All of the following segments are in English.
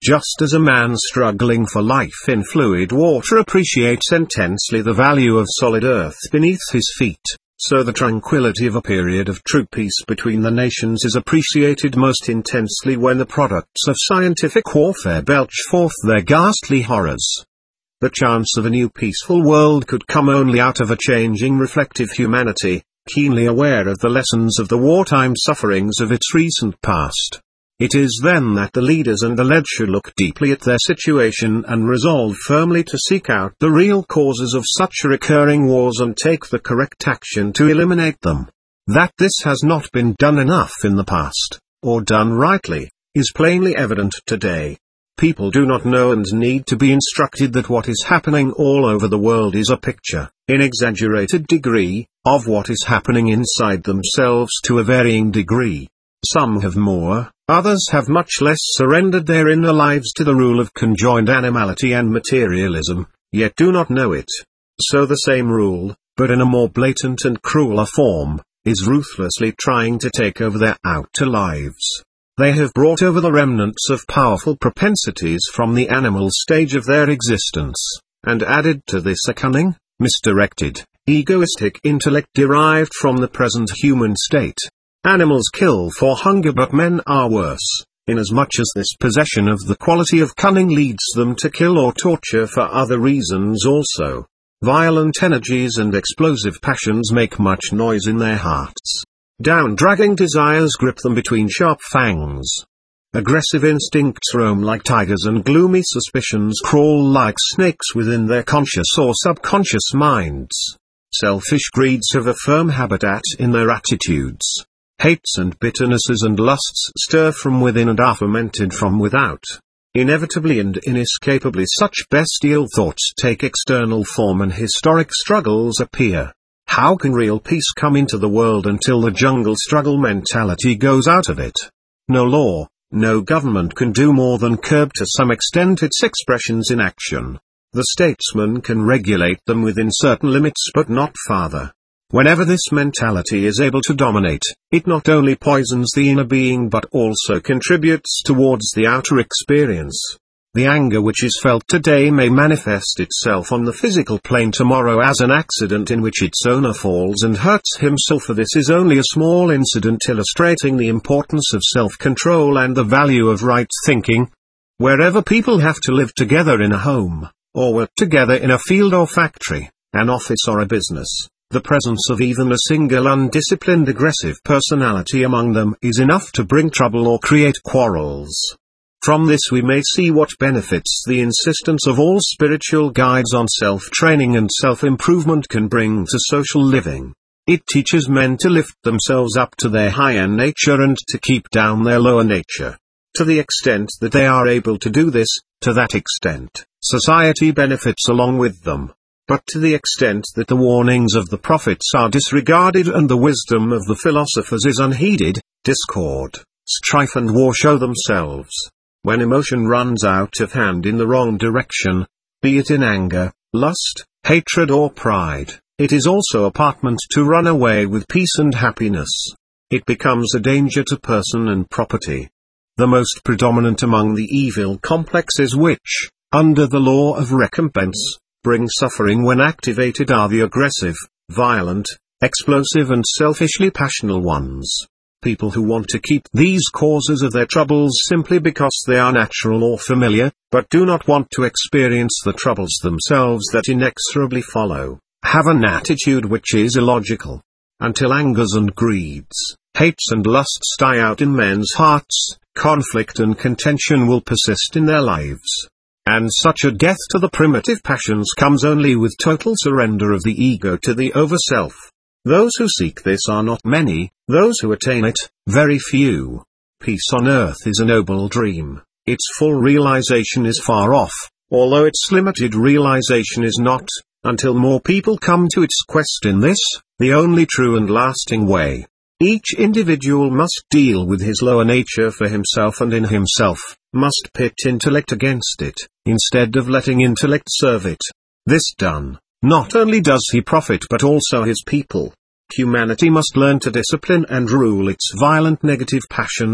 Just as a man struggling for life in fluid water appreciates intensely the value of solid earth beneath his feet, so the tranquility of a period of true peace between the nations is appreciated most intensely when the products of scientific warfare belch forth their ghastly horrors. The chance of a new peaceful world could come only out of a changing reflective humanity, keenly aware of the lessons of the wartime sufferings of its recent past. It is then that the leaders and the led should look deeply at their situation and resolve firmly to seek out the real causes of such recurring wars and take the correct action to eliminate them. That this has not been done enough in the past, or done rightly, is plainly evident today. People do not know and need to be instructed that what is happening all over the world is a picture, in exaggerated degree, of what is happening inside themselves to a varying degree. Some have more, others have much less surrendered their inner lives to the rule of conjoined animality and materialism, yet do not know it. So the same rule, but in a more blatant and crueler form, is ruthlessly trying to take over their outer lives. They have brought over the remnants of powerful propensities from the animal stage of their existence, and added to this a cunning, misdirected, egoistic intellect derived from the present human state. Animals kill for hunger, but men are worse, inasmuch as this possession of the quality of cunning leads them to kill or torture for other reasons also. Violent energies and explosive passions make much noise in their hearts. Down-dragging desires grip them between sharp fangs. Aggressive instincts roam like tigers and gloomy suspicions crawl like snakes within their conscious or subconscious minds. Selfish greeds have a firm habitat in their attitudes. Hates and bitternesses and lusts stir from within and are fermented from without. Inevitably and inescapably such bestial thoughts take external form and historic struggles appear. How can real peace come into the world until the jungle struggle mentality goes out of it? No law, no government can do more than curb to some extent its expressions in action. The statesman can regulate them within certain limits but not farther. Whenever this mentality is able to dominate, it not only poisons the inner being but also contributes towards the outer experience. The anger which is felt today may manifest itself on the physical plane tomorrow as an accident in which its owner falls and hurts himself, for this is only a small incident illustrating the importance of self-control and the value of right thinking. Wherever people have to live together in a home, or work together in a field or factory, an office or a business, the presence of even a single undisciplined aggressive personality among them is enough to bring trouble or create quarrels. From this we may see what benefits the insistence of all spiritual guides on self-training and self-improvement can bring to social living. It teaches men to lift themselves up to their higher nature and to keep down their lower nature. To the extent that they are able to do this, to that extent, society benefits along with them. But to the extent that the warnings of the prophets are disregarded and the wisdom of the philosophers is unheeded, discord, strife and war show themselves. When emotion runs out of hand in the wrong direction, be it in anger, lust, hatred or pride, it is also apartment to run away with peace and happiness. It becomes a danger to person and property. The most predominant among the evil complexes which, under the law of recompense, bring suffering when activated are the aggressive, violent, explosive and selfishly passionate ones. People who want to keep these causes of their troubles simply because they are natural or familiar, but do not want to experience the troubles themselves that inexorably follow, have an attitude which is illogical. Until angers and greeds, hates and lusts die out in men's hearts, conflict and contention will persist in their lives. And such a death to the primitive passions comes only with total surrender of the ego to the over-self. Those who seek this are not many, those who attain it, very few. Peace on earth is a noble dream, its full realization is far off, although its limited realization is not, until more people come to its quest in this, the only true and lasting way. Each individual must deal with his lower nature for himself and in himself, must pit intellect against it, instead of letting intellect serve it. This done, not only does he profit but also his people. Humanity must learn to discipline and rule its violent negative passions,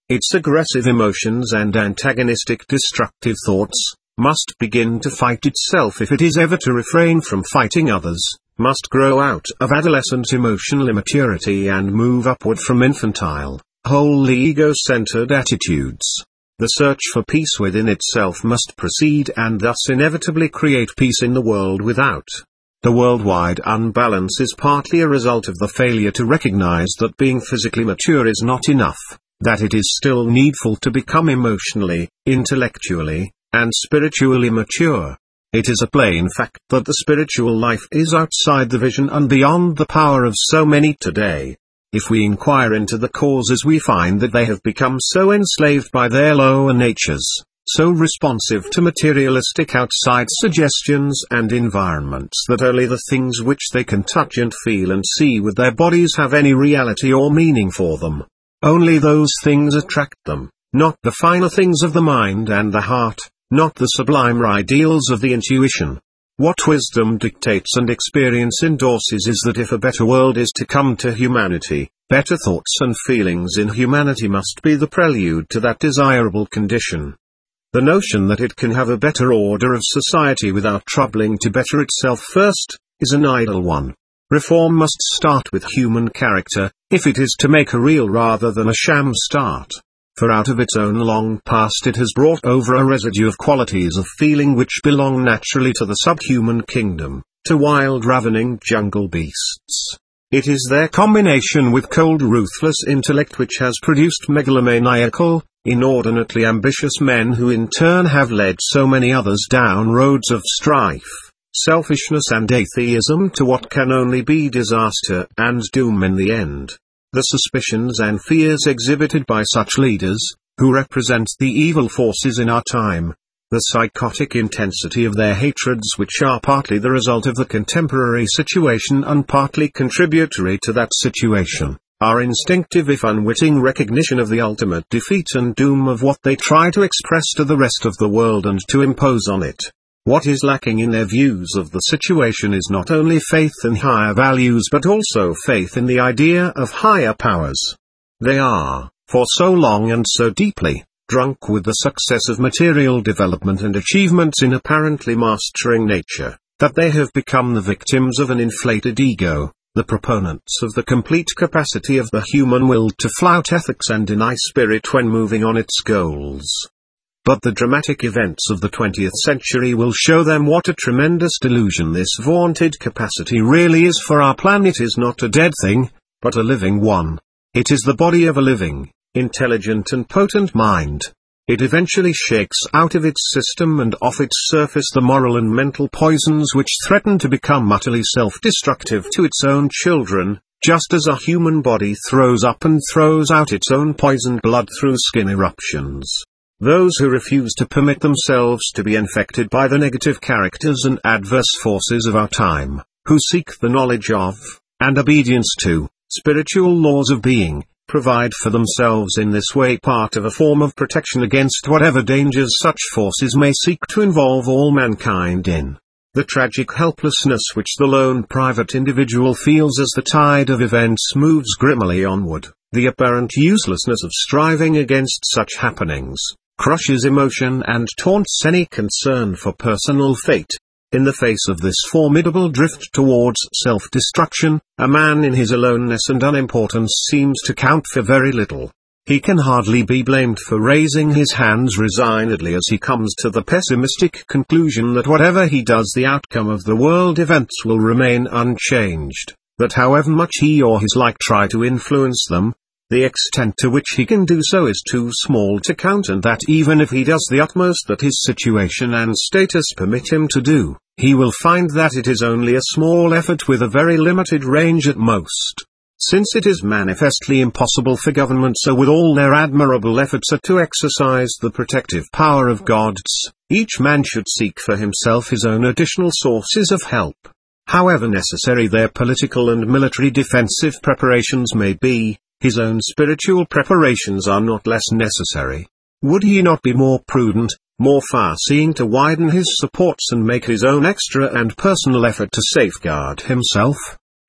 Its aggressive emotions and antagonistic destructive thoughts must begin to fight itself if it is ever to refrain from fighting others, must grow out of adolescent emotional immaturity and move upward from infantile, wholly ego-centered attitudes. The search for peace within itself must proceed and thus inevitably create peace in the world without. The worldwide unbalance is partly a result of the failure to recognize that being physically mature is not enough, that it is still needful to become emotionally, intellectually, and spiritually mature. It is a plain fact that the spiritual life is outside the vision and beyond the power of so many today. If we inquire into the causes, we find that they have become so enslaved by their lower natures, so responsive to materialistic outside suggestions and environments that only the things which they can touch and feel and see with their bodies have any reality or meaning for them. Only those things attract them, not the finer things of the mind and the heart, not the sublimer ideals of the intuition. What wisdom dictates and experience endorses is that if a better world is to come to humanity, better thoughts and feelings in humanity must be the prelude to that desirable condition. The notion that it can have a better order of society without troubling to better itself first, is an idle one. Reform must start with human character, if it is to make a real rather than a sham start. For out of its own long past it has brought over a residue of qualities of feeling which belong naturally to the subhuman kingdom, to wild ravening jungle beasts. It is their combination with cold ruthless intellect which has produced megalomaniacal, inordinately ambitious men who in turn have led so many others down roads of strife, selfishness and atheism to what can only be disaster and doom in the end. The suspicions and fears exhibited by such leaders, who represent the evil forces in our time, the psychotic intensity of their hatreds which are partly the result of the contemporary situation and partly contributory to that situation, our instinctive if unwitting recognition of the ultimate defeat and doom of what they try to express to the rest of the world and to impose on it. What is lacking in their views of the situation is not only faith in higher values but also faith in the idea of higher powers. They are, for so long and so deeply, drunk with the success of material development and achievements in apparently mastering nature, that they have become the victims of an inflated ego, the proponents of the complete capacity of the human will to flout ethics and deny spirit when moving on its goals. But the dramatic events of the 20th century will show them what a tremendous delusion this vaunted capacity really is, for our planet is not a dead thing, but a living one. It is the body of a living, intelligent and potent mind. It eventually shakes out of its system and off its surface the moral and mental poisons which threaten to become utterly self-destructive to its own children, just as a human body throws up and throws out its own poisoned blood through skin eruptions. Those who refuse to permit themselves to be infected by the negative characters and adverse forces of our time, who seek the knowledge of, and obedience to, spiritual laws of being, provide for themselves in this way part of a form of protection against whatever dangers such forces may seek to involve all mankind in. The tragic helplessness which the lone private individual feels as the tide of events moves grimly onward, the apparent uselessness of striving against such happenings, crushes emotion and taunts any concern for personal fate. In the face of this formidable drift towards self-destruction, a man in his aloneness and unimportance seems to count for very little. He can hardly be blamed for raising his hands resignedly as he comes to the pessimistic conclusion that whatever he does, the outcome of the world events will remain unchanged, that however much he or his like try to influence them, the extent to which he can do so is too small to count, and that even if he does the utmost that his situation and status permit him to do, he will find that it is only a small effort with a very limited range at most. Since it is manifestly impossible for governments, so with all their admirable efforts, to exercise the protective power of gods, each man should seek for himself his own additional sources of help. However necessary their political and military defensive preparations may be, his own spiritual preparations are not less necessary. Would he not be more prudent, more far-seeing to widen his supports and make his own extra and personal effort to safeguard himself?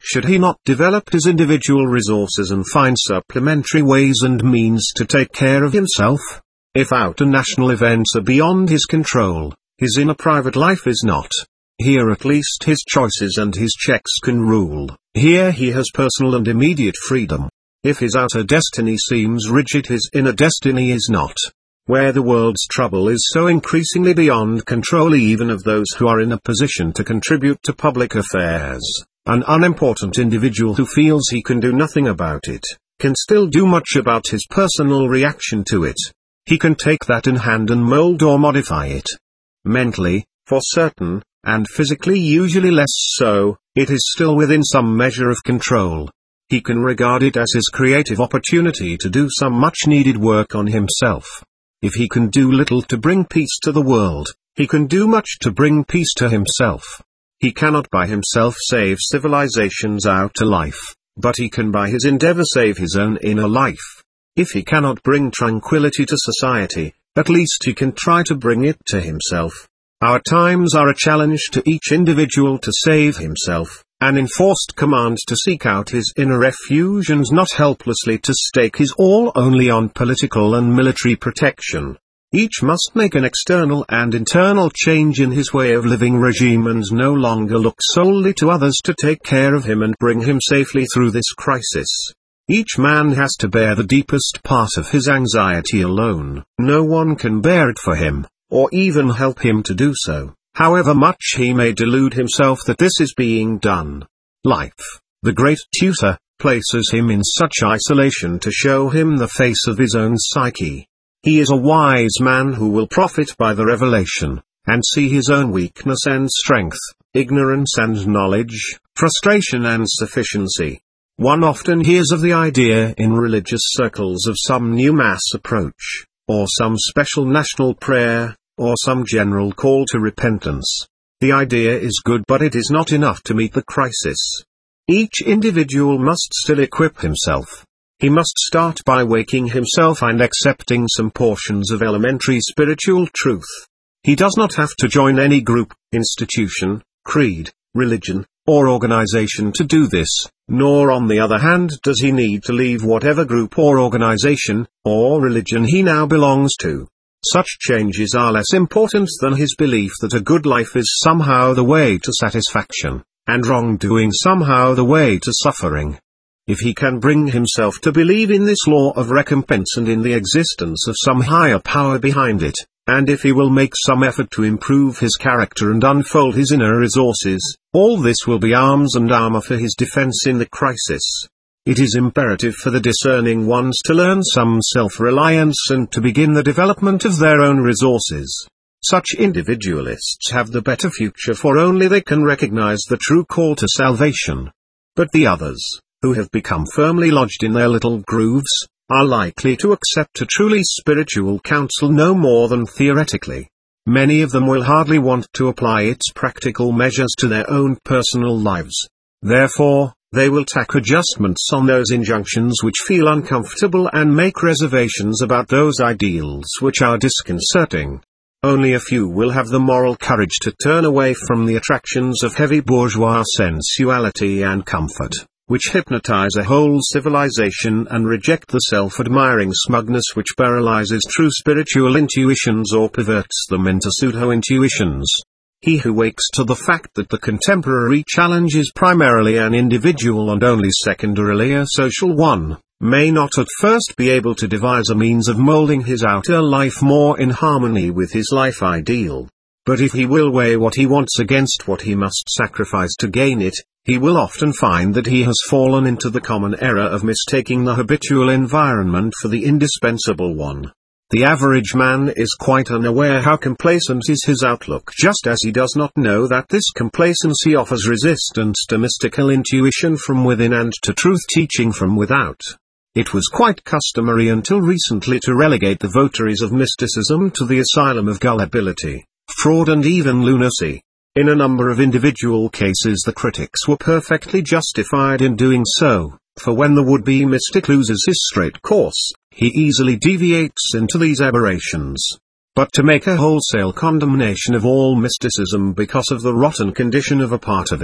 Should he not develop his individual resources and find supplementary ways and means to take care of himself? If outer national events are beyond his control, his inner private life is not. Here at least his choices and his checks can rule. Here he has personal and immediate freedom. If his outer destiny seems rigid, his inner destiny is not. Where the world's trouble is so increasingly beyond control even of those who are in a position to contribute to public affairs, an unimportant individual who feels he can do nothing about it, can still do much about his personal reaction to it. He can take that in hand and mold or modify it. Mentally, for certain, and physically usually less so, it is still within some measure of control. He can regard it as his creative opportunity to do some much-needed work on himself. If he can do little to bring peace to the world, he can do much to bring peace to himself. He cannot by himself save civilization's outer life, but he can by his endeavor save his own inner life. If he cannot bring tranquility to society, at least he can try to bring it to himself. Our times are a challenge to each individual to save himself, an enforced command to seek out his inner refuge and not helplessly to stake his all only on political and military protection. Each must make an external and internal change in his way of living regime and no longer look solely to others to take care of him and bring him safely through this crisis. Each man has to bear the deepest part of his anxiety alone. No one can bear it for him, or even help him to do so, however much he may delude himself that this is being done. Life, the great tutor, places him in such isolation to show him the face of his own psyche. He is a wise man who will profit by the revelation, and see his own weakness and strength, ignorance and knowledge, frustration and sufficiency. One often hears of the idea in religious circles of some new mass approach, or some special national prayer, or some general call to repentance. The idea is good, but it is not enough to meet the crisis. Each individual must still equip himself. He must start by waking himself and accepting some portions of elementary spiritual truth. He does not have to join any group, institution, creed, religion, or organization to do this, nor on the other hand does he need to leave whatever group or organization, or religion he now belongs to. Such changes are less important than his belief that a good life is somehow the way to satisfaction, and wrongdoing somehow the way to suffering. If he can bring himself to believe in this law of recompense and in the existence of some higher power behind it, and if he will make some effort to improve his character and unfold his inner resources, all this will be arms and armor for his defense in the crisis. It is imperative for the discerning ones to learn some self-reliance and to begin the development of their own resources. Such individualists have the better future, for only they can recognize the true call to salvation. But the others, who have become firmly lodged in their little grooves, are likely to accept a truly spiritual counsel no more than theoretically. Many of them will hardly want to apply its practical measures to their own personal lives. Therefore, they will tack adjustments on those injunctions which feel uncomfortable and make reservations about those ideals which are disconcerting. Only a few will have the moral courage to turn away from the attractions of heavy bourgeois sensuality and comfort, which hypnotize a whole civilization, and reject the self-admiring smugness which paralyzes true spiritual intuitions or perverts them into pseudo-intuitions. He who wakes to the fact that the contemporary challenge is primarily an individual and only secondarily a social one, may not at first be able to devise a means of molding his outer life more in harmony with his life ideal. But if he will weigh what he wants against what he must sacrifice to gain it, he will often find that he has fallen into the common error of mistaking the habitual environment for the indispensable one. The average man is quite unaware how complacent is his outlook, just as he does not know that this complacency offers resistance to mystical intuition from within and to truth teaching from without. It was quite customary until recently to relegate the votaries of mysticism to the asylum of gullibility, fraud and even lunacy. In a number of individual cases the critics were perfectly justified in doing so, for when the would-be mystic loses his straight course, he easily deviates into these aberrations. But to make a wholesale condemnation of all mysticism because of the rotten condition of a part of it,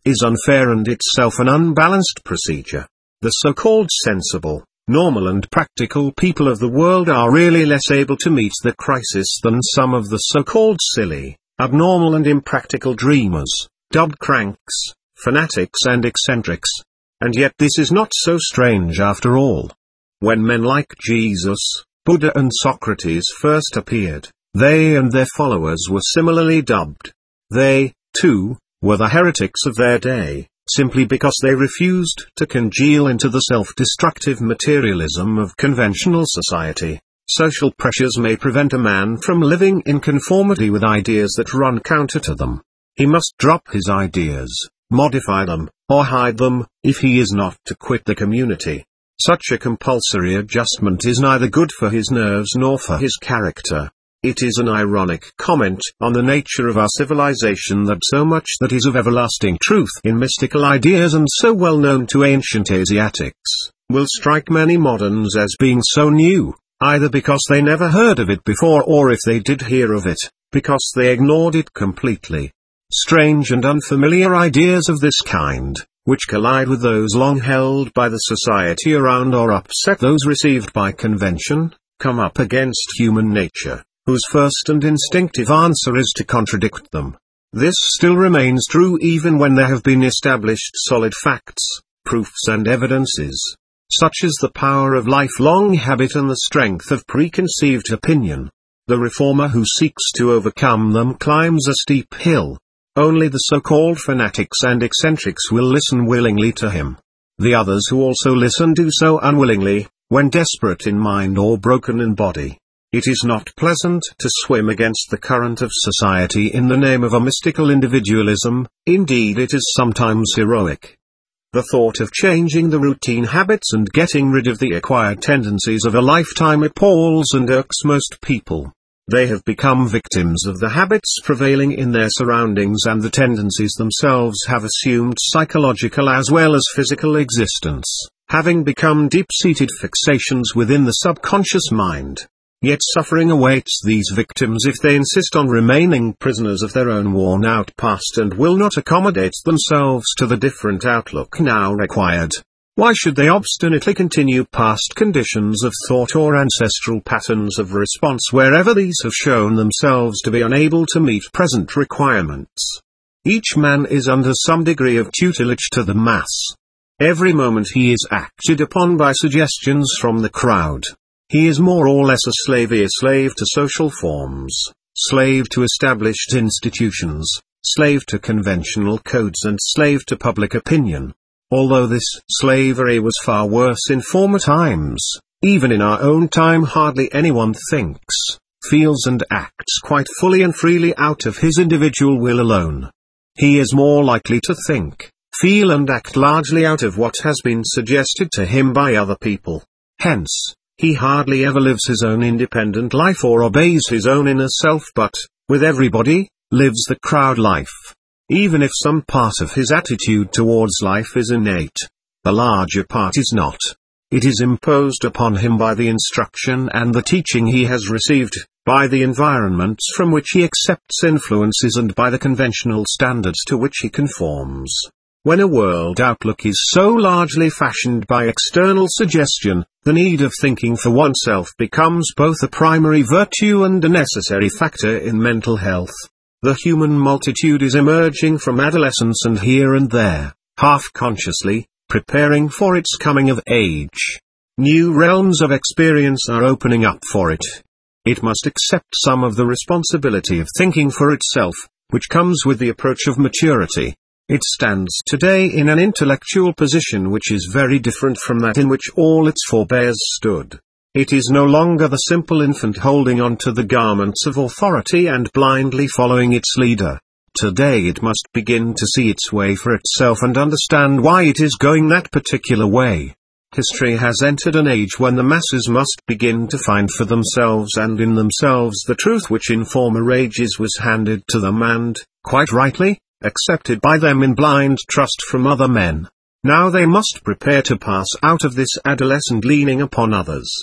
is unfair and itself an unbalanced procedure. The so-called sensible, normal and practical people of the world are really less able to meet the crisis than some of the so-called silly, abnormal and impractical dreamers, dubbed cranks, fanatics and eccentrics. And yet this is not so strange after all. When men like Jesus, Buddha and Socrates first appeared, they and their followers were similarly dubbed. They, too, were the heretics of their day, simply because they refused to congeal into the self-destructive materialism of conventional society. Social pressures may prevent a man from living in conformity with ideas that run counter to them. He must drop his ideas, modify them, or hide them, if he is not to quit the community. Such a compulsory adjustment is neither good for his nerves nor for his character. It is an ironic comment on the nature of our civilization that so much that is of everlasting truth in mystical ideas and so well known to ancient Asiatics, will strike many moderns as being so new, either because they never heard of it before or if they did hear of it, because they ignored it completely. Strange and unfamiliar ideas of this kind, which collide with those long held by the society around or upset those received by convention, come up against human nature, whose first and instinctive answer is to contradict them. This still remains true even when there have been established solid facts, proofs and evidences. Such is the power of lifelong habit and the strength of preconceived opinion. The reformer who seeks to overcome them climbs a steep hill. Only the so-called fanatics and eccentrics will listen willingly to him. The others who also listen do so unwillingly, when desperate in mind or broken in body. It is not pleasant to swim against the current of society in the name of a mystical individualism, indeed it is sometimes heroic. The thought of changing the routine habits and getting rid of the acquired tendencies of a lifetime appalls and irks most people. They have become victims of the habits prevailing in their surroundings, and the tendencies themselves have assumed psychological as well as physical existence, having become deep-seated fixations within the subconscious mind. Yet suffering awaits these victims if they insist on remaining prisoners of their own worn-out past and will not accommodate themselves to the different outlook now required. Why should they obstinately continue past conditions of thought or ancestral patterns of response wherever these have shown themselves to be unable to meet present requirements? Each man is under some degree of tutelage to the mass. Every moment he is acted upon by suggestions from the crowd. He is more or less a slave to social forms, slave to established institutions, slave to conventional codes and slave to public opinion. Although this slavery was far worse in former times, even in our own time hardly anyone thinks, feels and acts quite fully and freely out of his individual will alone. He is more likely to think, feel and act largely out of what has been suggested to him by other people. Hence, he hardly ever lives his own independent life or obeys his own inner self but, with everybody, lives the crowd life. Even if some part of his attitude towards life is innate, the larger part is not. It is imposed upon him by the instruction and the teaching he has received, by the environments from which he accepts influences and by the conventional standards to which he conforms. When a world outlook is so largely fashioned by external suggestion, the need of thinking for oneself becomes both a primary virtue and a necessary factor in mental health. The human multitude is emerging from adolescence and here and there, half-consciously, preparing for its coming of age. New realms of experience are opening up for it. It must accept some of the responsibility of thinking for itself, which comes with the approach of maturity. It stands today in an intellectual position which is very different from that in which all its forebears stood. It is no longer the simple infant holding on to the garments of authority and blindly following its leader. Today it must begin to see its way for itself and understand why it is going that particular way. History has entered an age when the masses must begin to find for themselves and in themselves the truth which in former ages was handed to them and, quite rightly, accepted by them in blind trust from other men. Now they must prepare to pass out of this adolescent leaning upon others.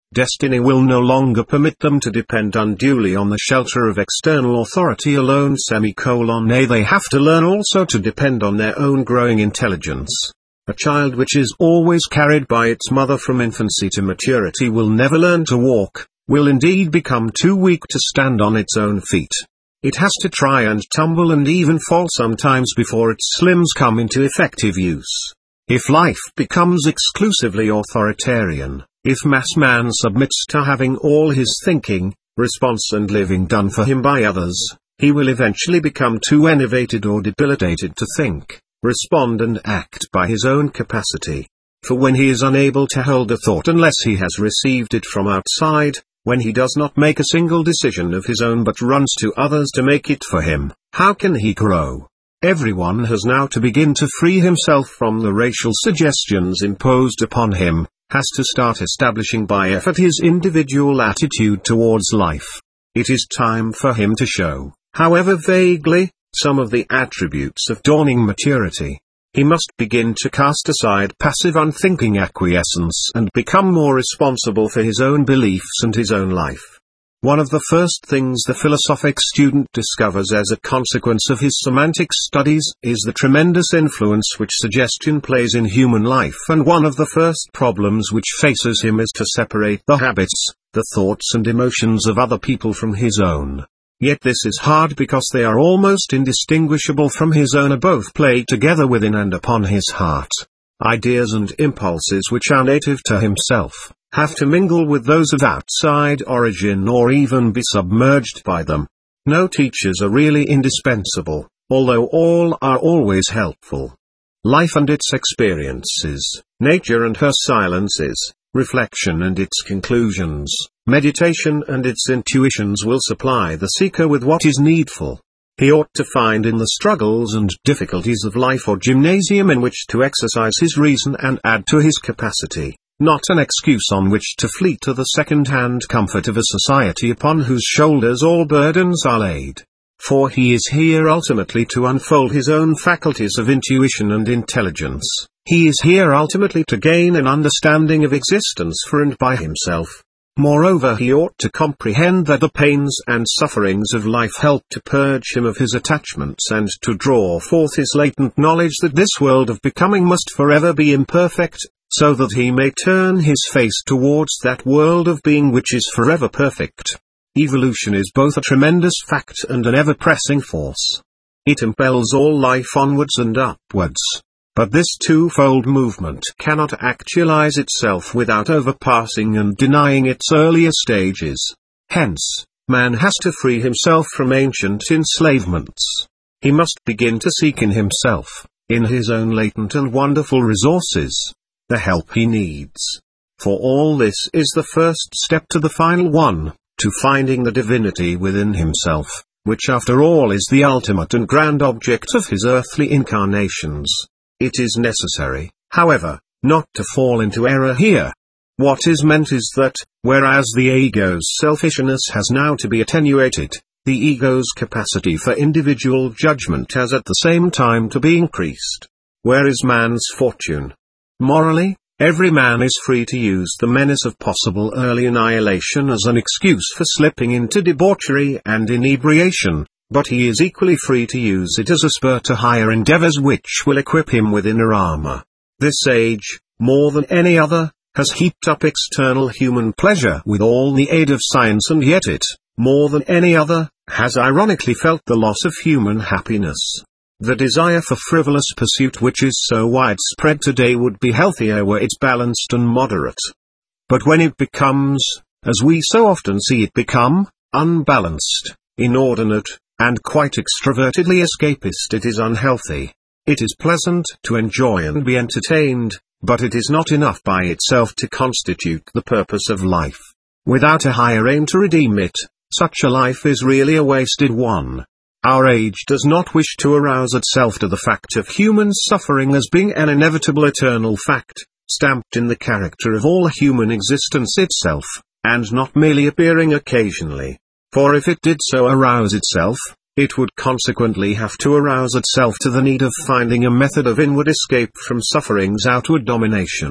Destiny will no longer permit them to depend unduly on the shelter of external authority alone. Nay, they have to learn also to depend on their own growing intelligence. A child which is always carried by its mother from infancy to maturity will never learn to walk, will indeed become too weak to stand on its own feet. It has to try and tumble and even fall sometimes before its limbs come into effective use. If life becomes exclusively authoritarian, if mass man submits to having all his thinking, response and living done for him by others, he will eventually become too enervated or debilitated to think, respond and act by his own capacity. For when he is unable to hold a thought unless he has received it from outside, when he does not make a single decision of his own but runs to others to make it for him, how can he grow? Everyone has now to begin to free himself from the racial suggestions imposed upon him, has to start establishing by effort his individual attitude towards life. It is time for him to show, however vaguely, some of the attributes of dawning maturity. He must begin to cast aside passive unthinking acquiescence and become more responsible for his own beliefs and his own life. One of the first things the philosophic student discovers as a consequence of his semantic studies is the tremendous influence which suggestion plays in human life, and one of the first problems which faces him is to separate the habits, the thoughts and emotions of other people from his own. Yet this is hard because they are almost indistinguishable from his own, both play together within and upon his heart. Ideas and impulses which are native to himself have to mingle with those of outside origin or even be submerged by them. No teachers are really indispensable, although all are always helpful. Life and its experiences, nature and her silences, reflection and its conclusions, meditation and its intuitions will supply the seeker with what is needful. He ought to find in the struggles and difficulties of life a gymnasium in which to exercise his reason and add to his capacity, not an excuse on which to flee to the second-hand comfort of a society upon whose shoulders all burdens are laid. For he is here ultimately to unfold his own faculties of intuition and intelligence. He is here ultimately to gain an understanding of existence for and by himself. Moreover, he ought to comprehend that the pains and sufferings of life help to purge him of his attachments and to draw forth his latent knowledge that this world of becoming must forever be imperfect, so that he may turn his face towards that world of being which is forever perfect. Evolution is both a tremendous fact and an ever-pressing force. It impels all life onwards and upwards. But this twofold movement cannot actualize itself without overpassing and denying its earlier stages. Hence, man has to free himself from ancient enslavements. He must begin to seek in himself, in his own latent and wonderful resources, the help he needs. For all this is the first step to the final one, to finding the divinity within himself, which after all is the ultimate and grand object of his earthly incarnations. It is necessary, however, not to fall into error here. What is meant is that, whereas the ego's selfishness has now to be attenuated, the ego's capacity for individual judgment has at the same time to be increased. Where is man's fortune? Morally, every man is free to use the menace of possible early annihilation as an excuse for slipping into debauchery and inebriation. But he is equally free to use it as a spur to higher endeavors which will equip him with inner armor. This age, more than any other, has heaped up external human pleasure with all the aid of science, and yet it, more than any other, has ironically felt the loss of human happiness. The desire for frivolous pursuit which is so widespread today would be healthier were it balanced and moderate. But when it becomes, as we so often see it become, unbalanced, inordinate, and quite extrovertedly escapist, it is unhealthy. It is pleasant to enjoy and be entertained, but it is not enough by itself to constitute the purpose of life. Without a higher aim to redeem it, such a life is really a wasted one. Our age does not wish to arouse itself to the fact of human suffering as being an inevitable eternal fact, stamped in the character of all human existence itself, and not merely appearing occasionally. For if it did so arouse itself, it would consequently have to arouse itself to the need of finding a method of inward escape from suffering's outward domination.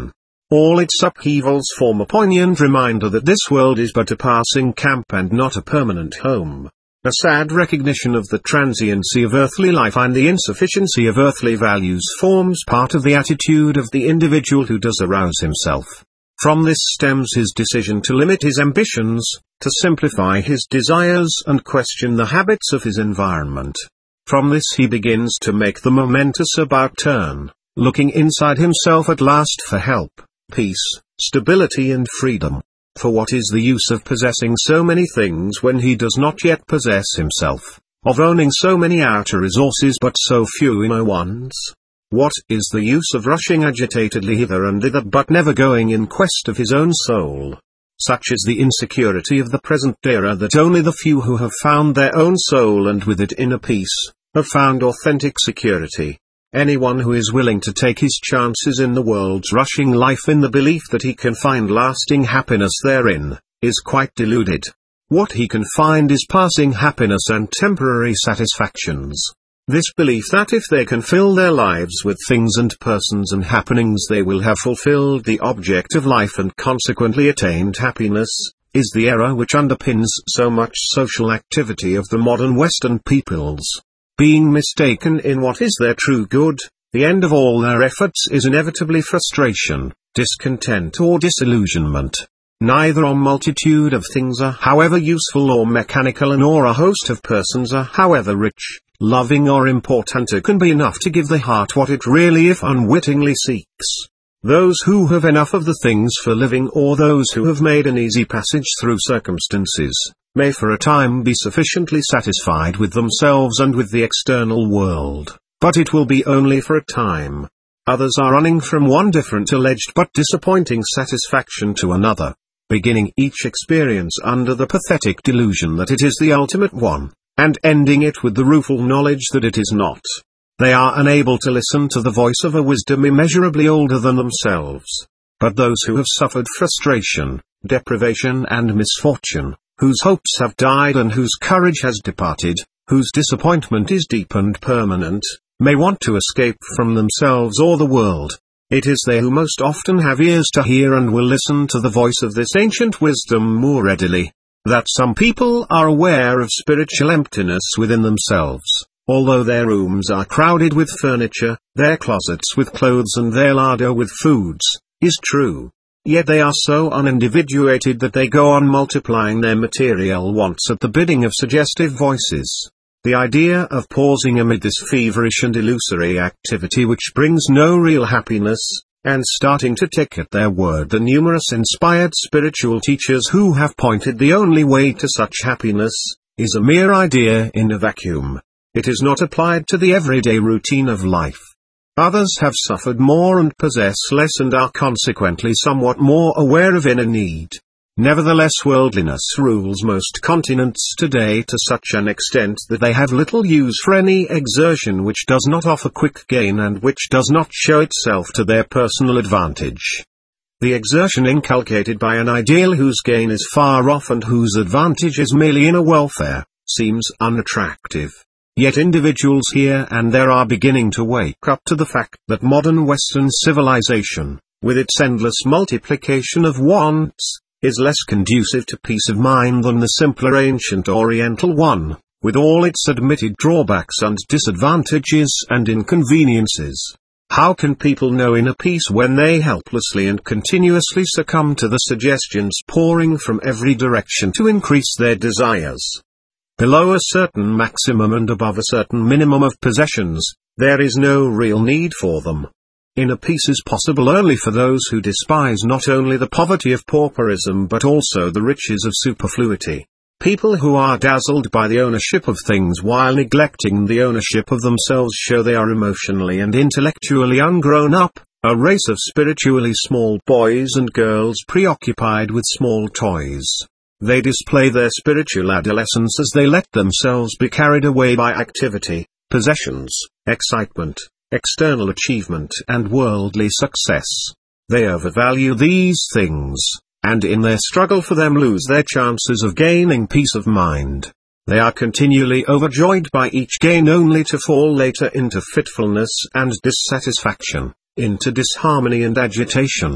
All its upheavals form a poignant reminder that this world is but a passing camp and not a permanent home. A sad recognition of the transiency of earthly life and the insufficiency of earthly values forms part of the attitude of the individual who does arouse himself. From this stems his decision to limit his ambitions, to simplify his desires and question the habits of his environment. From this he begins to make the momentous about turn, looking inside himself at last for help, peace, stability and freedom. For what is the use of possessing so many things when he does not yet possess himself, of owning so many outer resources but so few inner ones? What is the use of rushing agitatedly hither and thither but never going in quest of his own soul? Such is the insecurity of the present era that only the few who have found their own soul and with it inner peace, have found authentic security. Anyone who is willing to take his chances in the world's rushing life in the belief that he can find lasting happiness therein, is quite deluded. What he can find is passing happiness and temporary satisfactions. This belief that if they can fill their lives with things and persons and happenings they will have fulfilled the object of life and consequently attained happiness, is the error which underpins so much social activity of the modern Western peoples. Being mistaken in what is their true good, the end of all their efforts is inevitably frustration, discontent or disillusionment. Neither a multitude of things are however useful or mechanical nor a host of persons are however rich, loving or important can be enough to give the heart what it really if unwittingly seeks. Those who have enough of the things for living or those who have made an easy passage through circumstances, may for a time be sufficiently satisfied with themselves and with the external world, but it will be only for a time. Others are running from one different alleged but disappointing satisfaction to another, beginning each experience under the pathetic delusion that it is the ultimate one, and ending it with the rueful knowledge that it is not. They are unable to listen to the voice of a wisdom immeasurably older than themselves. But those who have suffered frustration, deprivation and misfortune, whose hopes have died and whose courage has departed, whose disappointment is deep and permanent, may want to escape from themselves or the world. It is they who most often have ears to hear and will listen to the voice of this ancient wisdom more readily. That some people are aware of spiritual emptiness within themselves, although their rooms are crowded with furniture, their closets with clothes and their larder with foods, is true. Yet they are so unindividuated that they go on multiplying their material wants at the bidding of suggestive voices. The idea of pausing amid this feverish and illusory activity which brings no real happiness, and starting to take at their word the numerous inspired spiritual teachers who have pointed the only way to such happiness, is a mere idea in a vacuum. It is not applied to the everyday routine of life. Others have suffered more and possess less and are consequently somewhat more aware of inner need. Nevertheless, worldliness rules most continents today to such an extent that they have little use for any exertion which does not offer quick gain and which does not show itself to their personal advantage. The exertion inculcated by an ideal whose gain is far off and whose advantage is merely inner welfare, seems unattractive. Yet individuals here and there are beginning to wake up to the fact that modern Western civilization, with its endless multiplication of wants, is less conducive to peace of mind than the simpler ancient Oriental one, with all its admitted drawbacks and disadvantages and inconveniences. How can people know inner peace when they helplessly and continuously succumb to the suggestions pouring from every direction to increase their desires? Below a certain maximum and above a certain minimum of possessions, there is no real need for them. Inner peace is possible only for those who despise not only the poverty of pauperism but also the riches of superfluity. People who are dazzled by the ownership of things while neglecting the ownership of themselves show they are emotionally and intellectually ungrown up, a race of spiritually small boys and girls preoccupied with small toys. They display their spiritual adolescence as they let themselves be carried away by activity, possessions, excitement, external achievement and worldly success. They overvalue these things, and in their struggle for them lose their chances of gaining peace of mind. They are continually overjoyed by each gain only to fall later into fitfulness and dissatisfaction, into disharmony and agitation.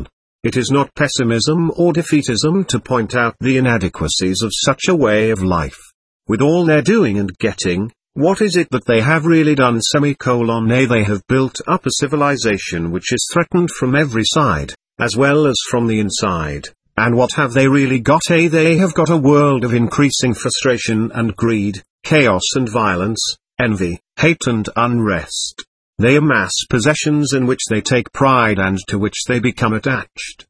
It is not pessimism or defeatism to point out the inadequacies of such a way of life. With all their doing and getting, what is it that they have really done? They have built up a civilization which is threatened from every side, as well as from the inside. And what have they really got? They have got a world of increasing frustration and greed, chaos and violence, envy, hate and unrest. They amass possessions in which they take pride and to which they become attached.